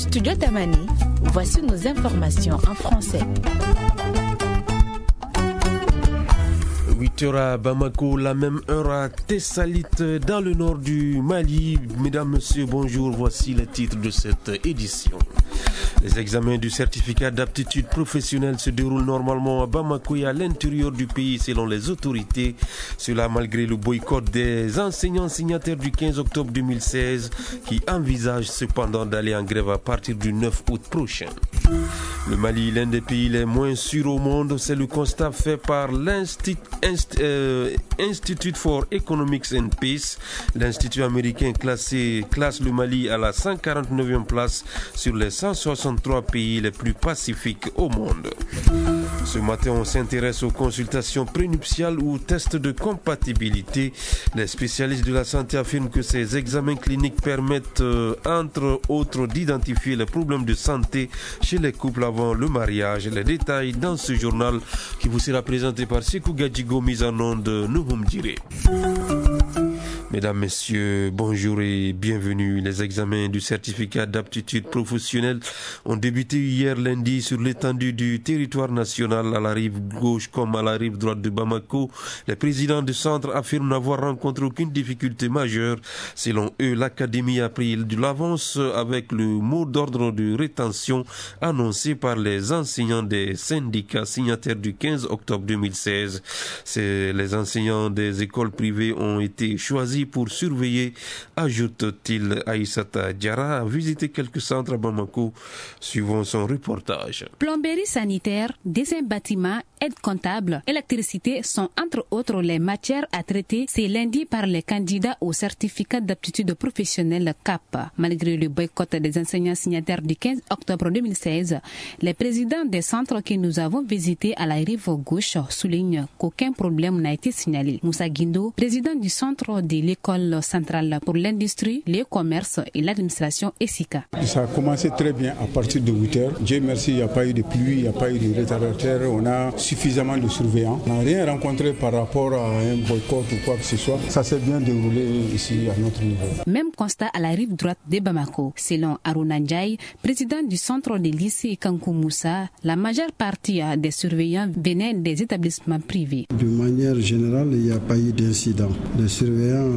Studio Tamani, voici nos informations en français. 8h à Bamako, la même heure à Tessalite, dans le nord du Mali. Mesdames, Messieurs, bonjour, voici les titres de cette édition. Les examens du certificat d'aptitude professionnelle se déroulent normalement à Bamako et à l'intérieur du pays selon les autorités. Cela malgré le boycott des enseignants signataires du 15 octobre 2016 qui envisagent cependant d'aller en grève à partir du 9 août prochain. Le Mali, l'un des pays les moins sûrs au monde, c'est le constat fait par l'Institute for Economics and Peace. L'Institut américain classe le Mali à la 149e place sur les 163 pays les plus pacifiques au monde. Ce matin, on s'intéresse aux consultations prénuptiales ou tests de compatibilité. Les spécialistes de la santé affirment que ces examens cliniques permettent, entre autres, d'identifier les problèmes de santé chez les couples avant le mariage. Les détails dans ce journal qui vous sera présenté par Sekou Gadjigo, mise en onde de Nouhoum Djiré. Mesdames, Messieurs, bonjour et bienvenue. Les examens du certificat d'aptitude professionnelle ont débuté hier lundi sur l'étendue du territoire national à la rive gauche comme à la rive droite de Bamako. Les présidents du centre affirment n'avoir rencontré aucune difficulté majeure. Selon eux, l'académie a pris de l'avance avec le mot d'ordre de rétention annoncé par les enseignants des syndicats signataires du 15 octobre 2016. Les enseignants des écoles privées ont été choisis pour surveiller, ajoute-t-il. Aïssata Diarra a visité quelques centres à Bamako, suivant son reportage. Plomberie sanitaire, dessin bâtiment, aide comptable, électricité sont entre autres les matières à traiter ce lundi par les candidats au certificat d'aptitude professionnelle CAP. Malgré le boycott des enseignants signataires du 15 octobre 2016, les présidents des centres que nous avons visités à la rive gauche soulignent qu'aucun problème n'a été signalé. Moussa Guindo, président du centre de l'école centrale pour l'industrie, le commerce et l'administration ESICA. Ça a commencé très bien à partir de 8h. Dieu merci, il n'y a pas eu de pluie, il n'y a pas eu de retardataire. On a suffisamment de surveillants. On n'a rien rencontré par rapport à un boycott ou quoi que ce soit. Ça s'est bien déroulé ici à notre niveau. Même constat à la rive droite de Bamako. Selon Aruna Ndiaye, président du centre de lycée Kankou Moussa, la majeure partie des surveillants venaient des établissements privés. De manière générale, il n'y a pas eu d'incident. Les surveillants,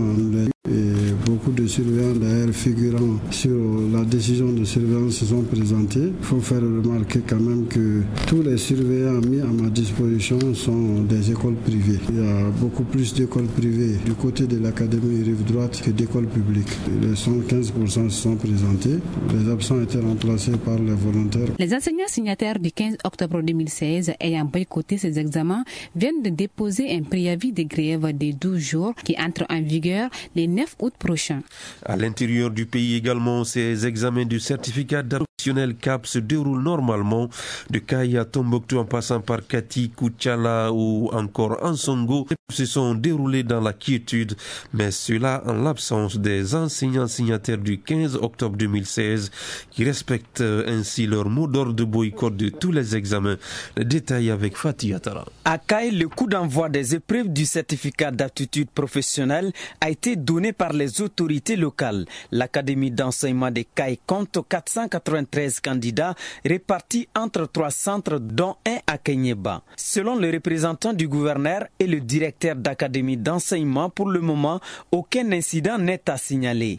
et beaucoup de surveillants d'ailleurs figurant sur la décision de surveillance se sont présentés. Il faut faire remarquer quand même que tous les surveillants mis à ma disposition sont des écoles privées. Il y a beaucoup plus d'écoles privées du côté de l'académie rive droite que d'écoles publiques. Les 115% se sont présentés. Les absents étaient remplacés par les volontaires. Les enseignants signataires du 15 octobre 2016 ayant boycotté ces examens viennent de déposer un préavis de grève de 12 jours qui entre en vigueur le 9 août prochain. À l'intérieur du pays également, ces examens du certificat professionnel CAP se déroulent normalement. De Kaya à Tombouctou en passant par Kati, Koutiala ou encore Ansongo se sont déroulés dans la quiétude, mais cela en l'absence des enseignants signataires du 15 octobre 2016 qui respectent ainsi leur mot d'ordre de boycott de tous les examens. Les détails avec Fatih Atara. À Kaya, le coup d'envoi des épreuves du certificat d'aptitude professionnelle a été donné par les autorités locales. L'Académie d'enseignement de Kaya compte 493 candidats répartis entre 3 centres dont un à Kenyeba. Selon le représentant du gouverneur et le directeur d'académie d'enseignement, pour le moment, aucun incident n'est à signaler.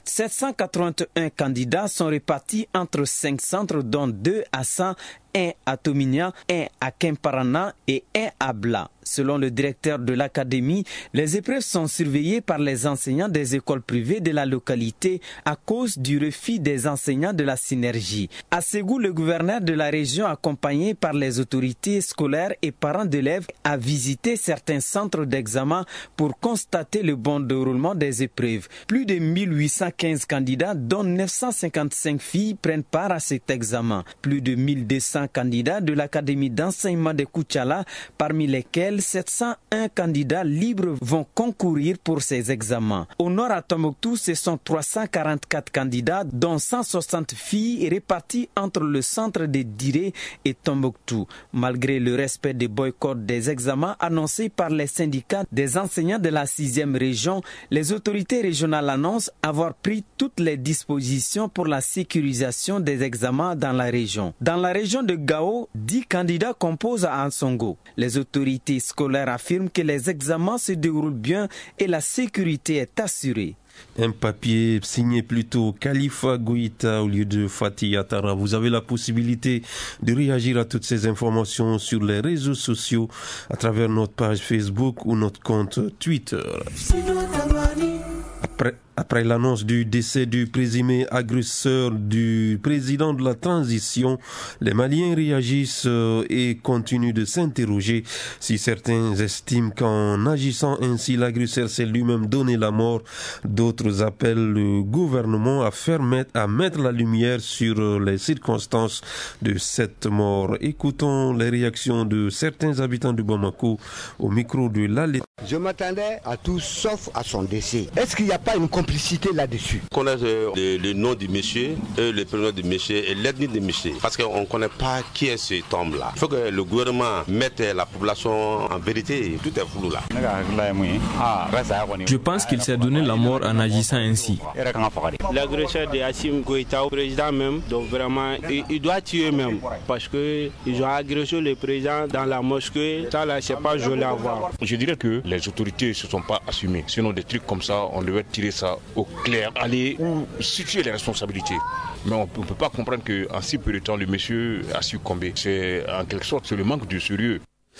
781 candidats sont répartis entre 5 centres dont 2 à 100, 1 à Tominia, 1 à Kemparana et 1 à Bla. Selon le directeur de l'académie, les épreuves sont surveillées par les enseignants des écoles privées de la localité à cause du refus des enseignants de la synergie. À Ségou, le gouverneur de la région, accompagné par les autorités scolaires et parents d'élèves, a visité certains centres d'examen pour constater le bon déroulement des épreuves. Plus de 1815 candidats, dont 955 filles, prennent part à cet examen. Plus de 1200 100 candidats de l'Académie d'enseignement de Koutiala, parmi lesquels 701 candidats libres vont concourir pour ces examens. Au nord à Tombouctou, ce sont 344 candidats, dont 160 filles réparties entre le centre de Diré et Tombouctou. Malgré le respect des boycotts des examens annoncés par les syndicats des enseignants de la 6e région, les autorités régionales annoncent avoir pris toutes les dispositions pour la sécurisation des examens dans la région. Dans la région de Gao, 10 candidats composent à Ansongo. Les autorités scolaires affirment que les examens se déroulent bien et la sécurité est assurée. Un papier signé plutôt Khalifa Goïta au lieu de Fatih Atara. Vous avez la possibilité de réagir à toutes ces informations sur les réseaux sociaux à travers notre page Facebook ou notre compte Twitter. Après l'annonce du décès du présumé agresseur du président de la transition, les Maliens réagissent et continuent de s'interroger si certains estiment qu'en agissant ainsi, l'agresseur s'est lui-même donné la mort. D'autres appellent le gouvernement à mettre la lumière sur les circonstances de cette mort. Écoutons les réactions de certains habitants de Bamako au micro de l'Alé. Je m'attendais à tout sauf à son décès. Est-ce qu'il n'y a pas une complicité là-dessus? Connaître le nom du monsieur, le prénom du monsieur et l'ethnie du monsieur. Parce qu'on ne connaît pas qui est cet homme-là. Il faut que le gouvernement mette la population en vérité. Tout est flou là. Je pense qu'il s'est donné la mort en agissant ainsi. L'agresseur de Assimi Goïta, au président même, donc vraiment, il doit tuer même. Parce qu'ils ont agressé le président dans la mosquée. Ça là, c'est pas joli à voir. Je dirais que les autorités ne se sont pas assumées. Sinon, des trucs comme ça, on devait tirer ça au clair, aller situer les responsabilités. Mais on ne peut pas comprendre qu'en si peu de temps, le monsieur a succombé. C'est en quelque sorte le manque de sérieux.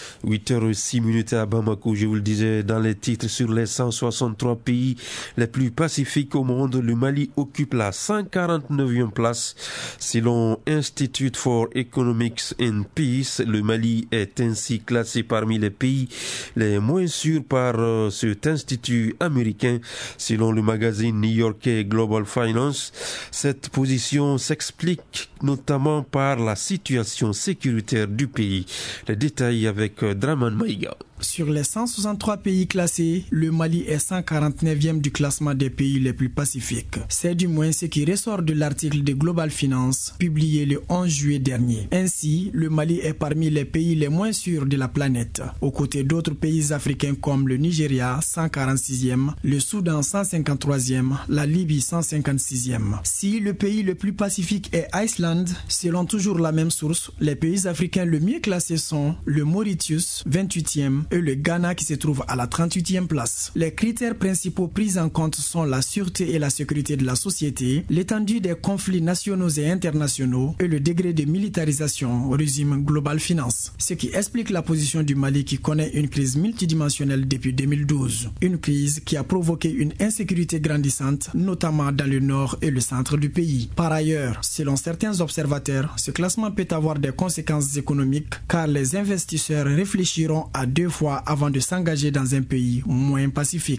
8h06 à Bamako, je vous le disais dans les titres, sur les 163 pays les plus pacifiques au monde, le Mali occupe la 149e place. Selon Institute for Economics and Peace, le Mali est ainsi classé parmi les pays les moins sûrs par cet institut américain. Selon le magazine new-yorkais Global Finance, cette position s'explique notamment par la situation sécuritaire du pays. Les détails avec Draman Maïga. Sur les 163 pays classés, le Mali est 149e du classement des pays les plus pacifiques. C'est du moins ce qui ressort de l'article de Global Finance publié le 11 juillet dernier. Ainsi, le Mali est parmi les pays les moins sûrs de la planète, aux côtés d'autres pays africains comme le Nigeria, 146e, le Soudan, 153e, la Libye, 156e. Si le pays le plus pacifique est Iceland, selon toujours la même source, les pays africains le mieux classés sont le Mauritius, 28e, et le Ghana qui se trouve à la 38e place. Les critères principaux pris en compte sont la sûreté et la sécurité de la société, l'étendue des conflits nationaux et internationaux et le degré de militarisation, résume Global Finance. Ce qui explique la position du Mali qui connaît une crise multidimensionnelle depuis 2012. Une crise qui a provoqué une insécurité grandissante, notamment dans le nord et le centre du pays. Par ailleurs, selon certains observateurs, ce classement peut avoir des conséquences économiques car les investisseurs réfléchiront à 2 fois avant de s'engager dans un pays moins pacifique.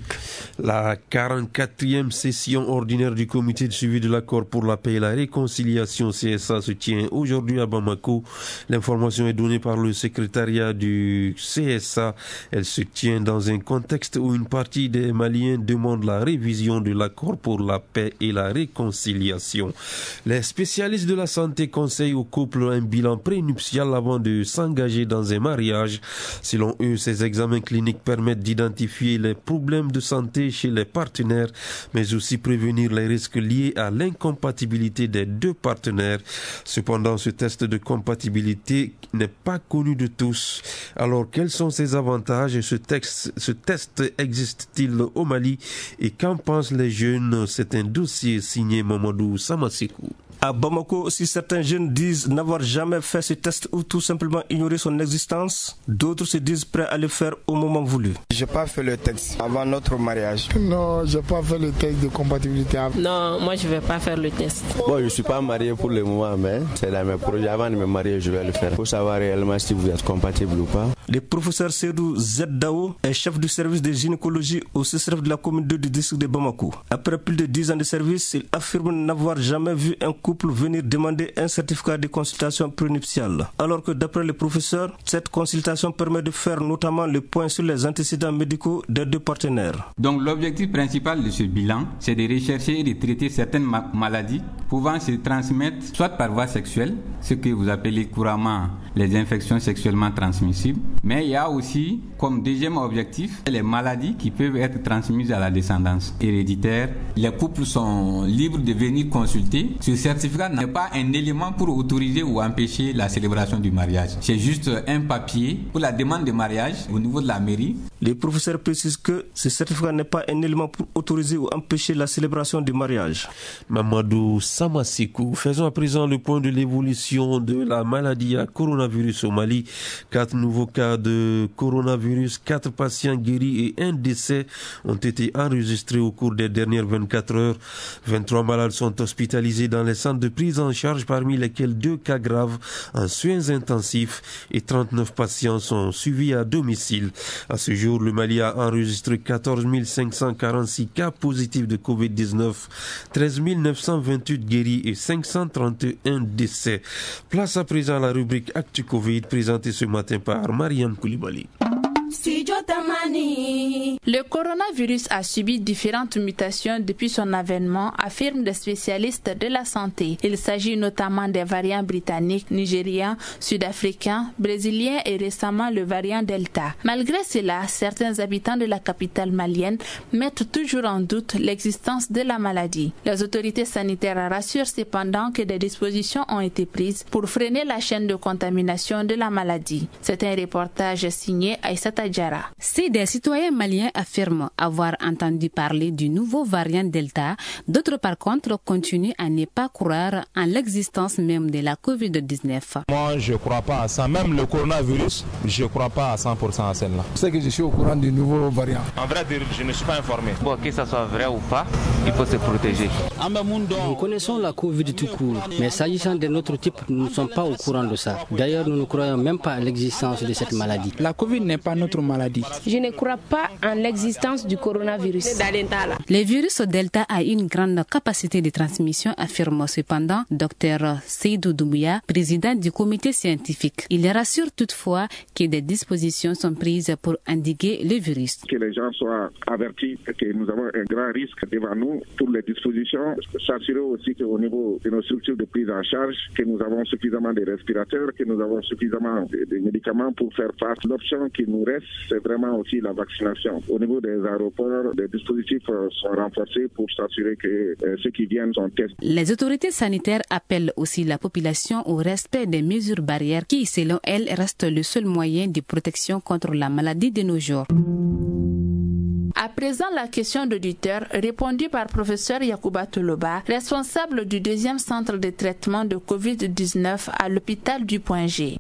La 44e session ordinaire du comité de suivi de l'accord pour la paix et la réconciliation CSA se tient aujourd'hui à Bamako. L'information est donnée par le secrétariat du CSA. Elle se tient dans un contexte où une partie des Maliens demande la révision de l'accord pour la paix et la réconciliation. Les spécialistes de la santé conseillent aux couples un bilan prénuptial avant de s'engager dans un mariage. Selon eux, ces examens cliniques permettent d'identifier les problèmes de santé chez les partenaires, mais aussi prévenir les risques liés à l'incompatibilité des deux partenaires. Cependant, ce test de compatibilité n'est pas connu de tous. Alors, quels sont ses avantages et ce test existe-t-il au Mali et qu'en pensent les jeunes? C'est un dossier signé Mamadou Samasekou. À Bamako, si certains jeunes disent n'avoir jamais fait ce test ou tout simplement ignorer son existence, d'autres se disent prêts à le faire au moment voulu. Je n'ai pas fait le test avant notre mariage. Non, je n'ai pas fait le test de compatibilité. Non, moi je ne vais pas faire le test. Bon, je ne suis pas marié pour le moment, mais c'est dans mes projets. Avant de me marier, je vais le faire. Pour savoir réellement si vous êtes compatible ou pas. Le professeur Seydou Zeddao est chef du service de gynécologie au CSRF de la commune 2 du district de Bamako. Après plus de 10 ans de service, il affirme n'avoir jamais vu un couple venir demander un certificat de consultation prénuptiale. Alors que d'après le professeur, cette consultation permet de faire notamment le point sur les antécédents médicaux des deux partenaires. Donc l'objectif principal de ce bilan, c'est de rechercher et de traiter certaines maladies pouvant se transmettre soit par voie sexuelle, ce que vous appelez couramment les infections sexuellement transmissibles, mais il y a aussi comme deuxième objectif les maladies qui peuvent être transmises à la descendance héréditaire. Les couples sont libres de venir consulter. Ce certificat n'est pas un élément pour autoriser ou empêcher la célébration du mariage. C'est juste un papier pour la demande de mariage au niveau de la mairie. Les professeurs précisent que ce certificat n'est pas un élément pour autoriser ou empêcher la célébration du mariage. Mamadou Samasikou, faisons à présent le point de l'évolution de la maladie à coronavirus au Mali. 4 nouveaux cas de coronavirus, 4 patients guéris et 1 décès ont été enregistrés au cours des dernières 24 heures. 23 malades sont hospitalisés dans les centres de prise en charge, parmi lesquels 2 cas graves en soins intensifs et 39 patients sont suivis à domicile. À ce jour, le Mali a enregistré 14 546 cas positifs de Covid-19, 13 928 guéris et 531 décès. Place à présent à la rubrique Actu Covid présentée ce matin par Mariam Koulibaly. Le coronavirus a subi différentes mutations depuis son avènement, affirment des spécialistes de la santé. Il s'agit notamment des variants britanniques, nigériens, sud-africains, brésiliens et récemment le variant Delta. Malgré cela, certains habitants de la capitale malienne mettent toujours en doute l'existence de la maladie. Les autorités sanitaires rassurent cependant que des dispositions ont été prises pour freiner la chaîne de contamination de la maladie. C'est un reportage signé Aïssata Diarra. Si des citoyens maliens affirment avoir entendu parler du nouveau variant Delta, d'autres par contre continuent à ne pas croire en l'existence même de la Covid-19. Moi, je ne crois pas à ça. Même le coronavirus, je ne crois pas à 100% à celle-là. C'est que je suis au courant du nouveau variant. En vrai, je ne suis pas informé. Bon, que ça soit vrai ou pas, il faut se protéger. Nous connaissons la Covid tout court, mais s'agissant de notre type, nous ne sommes pas au courant de ça. D'ailleurs, nous ne croyons même pas à l'existence de cette maladie. La Covid n'est pas notre maladie. Je ne crois pas en l'existence du coronavirus. Le virus Delta a une grande capacité de transmission, affirme cependant Dr Seydou Doumbouya, président du comité scientifique. Il rassure toutefois que des dispositions sont prises pour endiguer le virus. Que les gens soient avertis que nous avons un grand risque devant nous pour les dispositions. S'assurer aussi qu'au niveau de nos structures de prise en charge, que nous avons suffisamment de respirateurs, que nous avons suffisamment de médicaments pour faire face. L'option qui nous reste, c'est vraiment aussi la vaccination. Au niveau des aéroports, les dispositifs sont renforcés pour s'assurer que ceux qui viennent sont testés. Les autorités sanitaires appellent aussi la population au respect des mesures barrières qui, selon elles, restent le seul moyen de protection contre la maladie de nos jours. À présent, la question d'auditeur répondue par professeur Yacouba Toloba, responsable du 2e centre de traitement de Covid-19 à l'hôpital du Point G.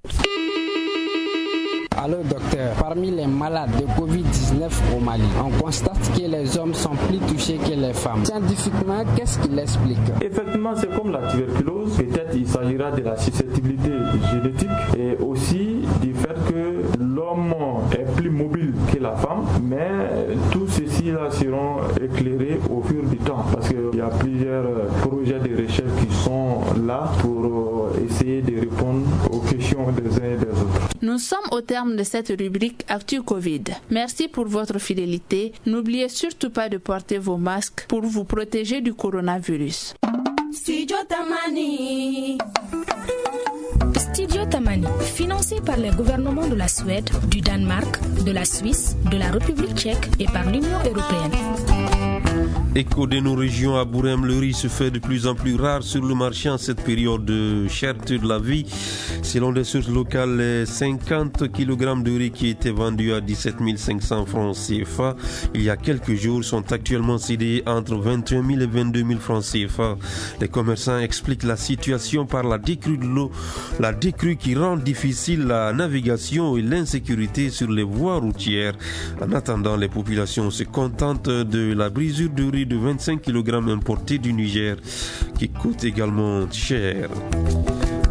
Alors docteur, parmi les malades de Covid-19 au Mali, on constate que les hommes sont plus touchés que les femmes. Scientifiquement, qu'est-ce qui l'explique? Effectivement, c'est comme la tuberculose. Peut-être il s'agira de la susceptibilité génétique et aussi du fait que l'homme est plus mobile que la femme, mais tout ceci là seront éclairés au fur du temps parce qu'il y a plusieurs projets de recherche qui sont là pour essayer de répondre aux questions des uns et des autres. Nous sommes au terme de cette rubrique Actu Covid. Merci pour votre fidélité. N'oubliez surtout pas de porter vos masques pour vous protéger du coronavirus. Studio Tamani. Studio Tamani, financé par les gouvernements de la Suède, du Danemark, de la Suisse, de la République tchèque et par l'Union européenne. Écho de nos régions à Bourem, le riz se fait de plus en plus rare sur le marché en cette période de cherté de la vie. Selon des sources locales, les 50 kg de riz qui étaient vendus à 17 500 francs CFA il y a quelques jours sont actuellement cédés entre 21 000 et 22 000 francs CFA. Les commerçants expliquent la situation par la décrue de l'eau, la décrue qui rend difficile la navigation et l'insécurité sur les voies routières. En attendant, les populations se contentent de la brisure de riz de 25 kg importé du Niger qui coûte également cher.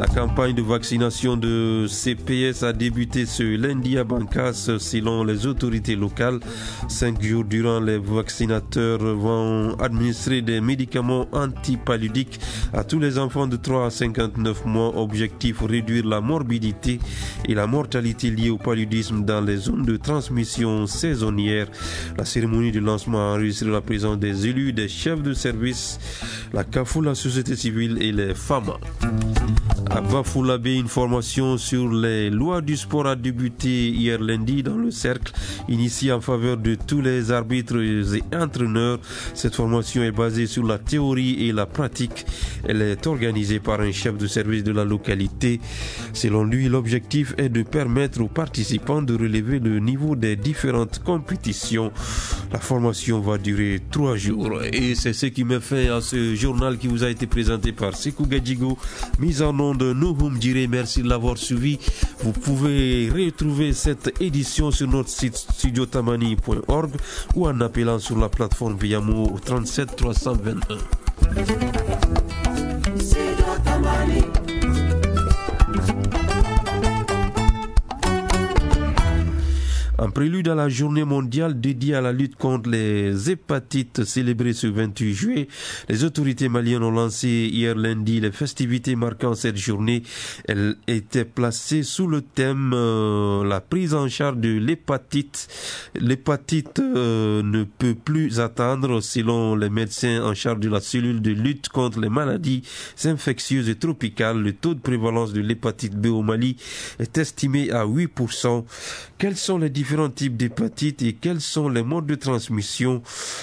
La campagne de vaccination de CPS a débuté ce lundi à Bankas selon les autorités locales. 5 jours durant, les vaccinateurs vont administrer des médicaments antipaludiques à tous les enfants de 3 à 59 mois. Objectif, réduire la morbidité et la mortalité liée au paludisme dans les zones de transmission saisonnière. La cérémonie de lancement a enregistré la présence des élus, des chefs de service, la CAFO, la société civile et les femmes. À Bafoullabé, une formation sur les lois du sport a débuté hier lundi dans le cercle initié en faveur de tous les arbitres et entraîneurs. Cette formation est basée sur la théorie et la pratique. Elle est organisée par un chef de service de la localité. Selon lui, l'objectif est de permettre aux participants de relever le niveau des différentes compétitions. La formation va durer 3 jours. Et c'est ce qui met fin à ce journal qui vous a été présenté par Sekou Gadjigo, mise en nom de Nouhoum Djiré. Merci de l'avoir suivi. Vous pouvez retrouver cette édition sur notre site studiotamani.org ou en appelant sur la plateforme Viamo au 37 321. En prélude à la journée mondiale dédiée à la lutte contre les hépatites célébrée ce 28 juillet, les autorités maliennes ont lancé hier lundi les festivités marquant cette journée. Elle était placée sous le thème la prise en charge de l'hépatite. L'hépatite ne peut plus attendre. Selon les médecins en charge de la cellule de lutte contre les maladies infectieuses et tropicales, le taux de prévalence de l'hépatite B au Mali est estimé à 8%. Quels sont les différents types d'hépatite et quels sont les modes de transmission?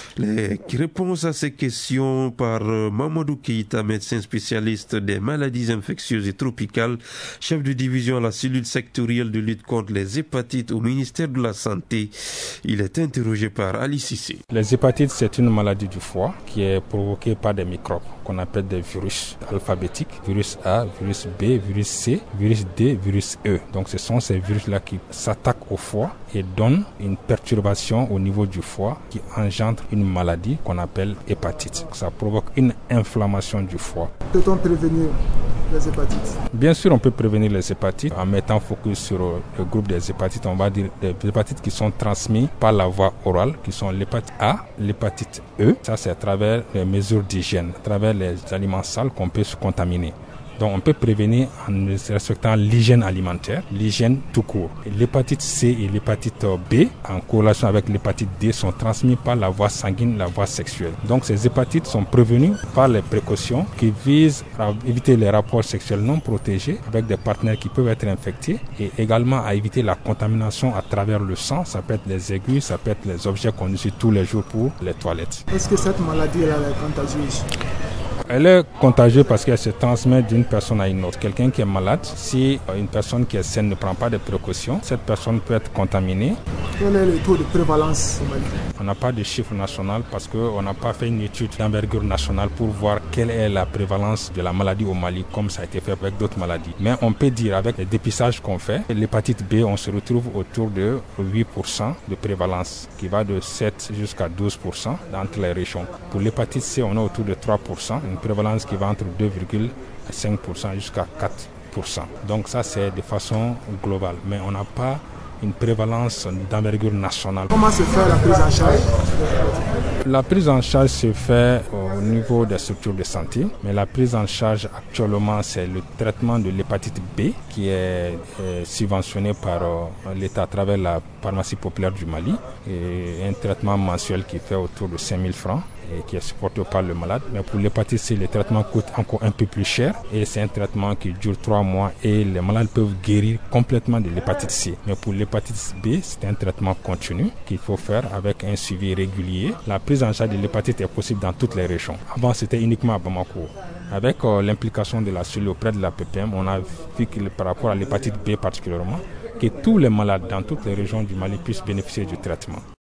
Les réponses à ces questions par Mamadou Keïta, médecin spécialiste des maladies infectieuses et tropicales, chef de division à la cellule sectorielle de lutte contre les hépatites au ministère de la Santé. Il est interrogé par Ali Cissé. Les hépatites, c'est une maladie du foie qui est provoquée par des microbes qu'on appelle des virus alphabétiques, virus A, virus B, virus C, virus D, virus E. Donc ce sont ces virus-là qui s'attaquent au foie et donnent une perturbation au niveau du foie qui engendre une maladie qu'on appelle hépatite. Ça provoque une inflammation du foie. Peut-on prévenir les hépatites? Bien sûr, on peut prévenir les hépatites en mettant focus sur le groupe des hépatites. On va dire des hépatites qui sont transmises par la voie orale, qui sont l'hépatite A, l'hépatite E. Ça, c'est à travers les mesures d'hygiène, à travers les aliments sales qu'on peut se contaminer. Donc on peut prévenir en respectant l'hygiène alimentaire, l'hygiène tout court. L'hépatite C et l'hépatite B, en corrélation avec l'hépatite D, sont transmises par la voie sanguine, la voie sexuelle. Donc ces hépatites sont prévenues par les précautions qui visent à éviter les rapports sexuels non protégés avec des partenaires qui peuvent être infectés et également à éviter la contamination à travers le sang. Ça peut être les aiguilles, ça peut être les objets qu'on utilise tous les jours pour les toilettes. Est-ce que cette maladie est contagieuse? Elle est contagieuse parce qu'elle se transmet d'une personne à une autre. Quelqu'un qui est malade, si une personne qui est saine ne prend pas de précautions, cette personne peut être contaminée. Quel est le taux de prévalence au Mali? On n'a pas de chiffre national parce qu'on n'a pas fait une étude d'envergure nationale pour voir quelle est la prévalence de la maladie au Mali comme ça a été fait avec d'autres maladies. Mais on peut dire avec les dépistages qu'on fait, l'hépatite B, on se retrouve autour de 8% de prévalence qui va de 7 jusqu'à 12% entre les régions. Pour l'hépatite C, on est autour de 3%, une prévalence qui va entre 2,5% jusqu'à 4%. Donc ça, c'est de façon globale. Mais on n'a pas une prévalence d'envergure nationale. Comment se fait la prise en charge? La prise en charge se fait au niveau des structures de santé, mais la prise en charge actuellement, c'est le traitement de l'hépatite B qui est subventionné par l'État à travers la pharmacie populaire du Mali, et un traitement mensuel qui fait autour de 5 000 francs. Et qui est supporté par le malade. Mais pour l'hépatite C, le traitement coûte encore un peu plus cher et c'est un traitement qui dure 3 mois et les malades peuvent guérir complètement de l'hépatite C. Mais pour l'hépatite B, c'est un traitement continu qu'il faut faire avec un suivi régulier. La prise en charge de l'hépatite est possible dans toutes les régions. Avant, c'était uniquement à Bamako. Avec l'implication de la cellule auprès de la PPM, on a vu que par rapport à l'hépatite B particulièrement, que tous les malades dans toutes les régions du Mali puissent bénéficier du traitement.